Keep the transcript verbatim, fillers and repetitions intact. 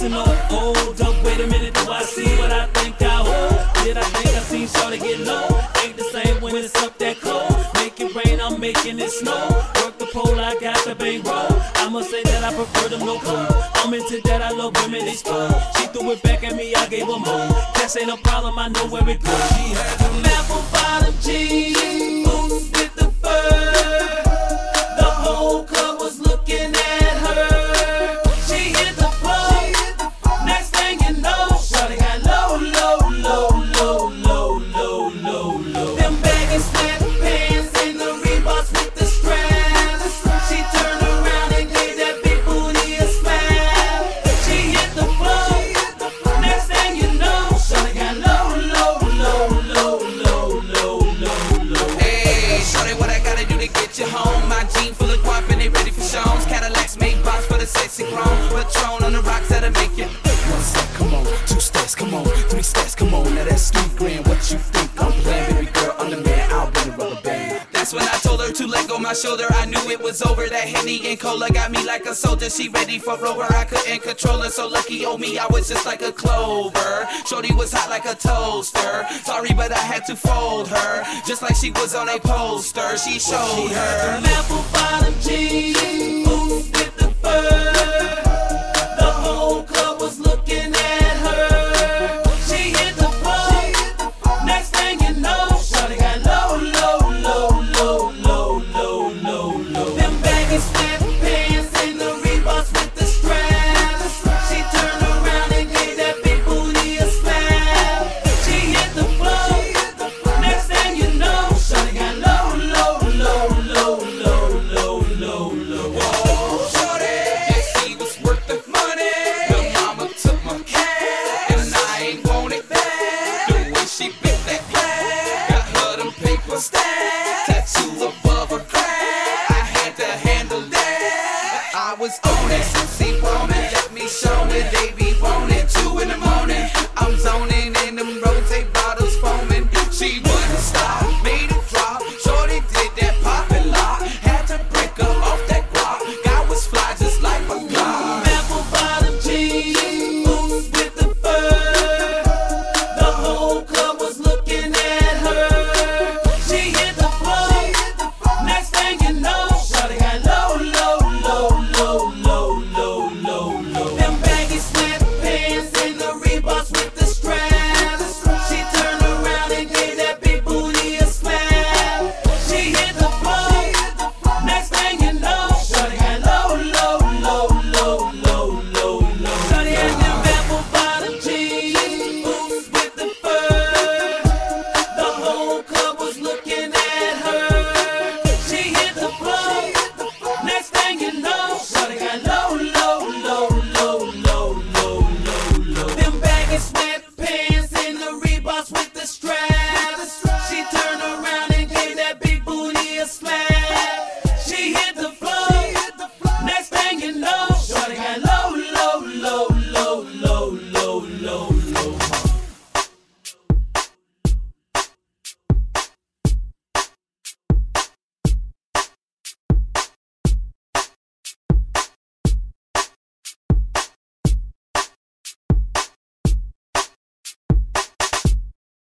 listen up, hold up, wait a minute, do I see what I think I hold? Did I think I seen Shorty get low? Ain't the same when it's up that cold. Make it rain, I'm making it snow. Work the pole, I got the bankroll. I must say that I prefer them no cold. I'm into that, I love women, they spoil. She threw it back at me, I gave her more. Cash ain't a problem, I know where it goes. She had them apple bottom jeans, boots with the fur. The whole club was looking at her. She hit the floor. Next thing you know, shawty got low, low, low, low, low, low, low, low. Them baggy sweatpants and the Reeboks with the straps. She turned around and gave that big booty a smack. She hit the floor. Next thing you know, shawty got low, low, low, low, low, low, low, low. Hey, shawty, what I gotta do to get you home? My jeans full of guap and they ready for shows. Cadillacs made box for the sexy grown. Patron on the rocks that'll make you. One step, come on, two steps, come on, three steps, come on. Now that's street grand. What you think I'm playing, baby girl? I'm the man. I'll be the rubber band. That's when I told her to let go my shoulder. I knew it was over. That Henny and Cola got me like a soldier. She ready for Rover. I couldn't control her, so lucky on me, I was just like a clover. Shorty was hot like a toaster. Sorry, but I had to fold her, just like she was on a poster. She showed her Apple bottom jeans, boots with the fur.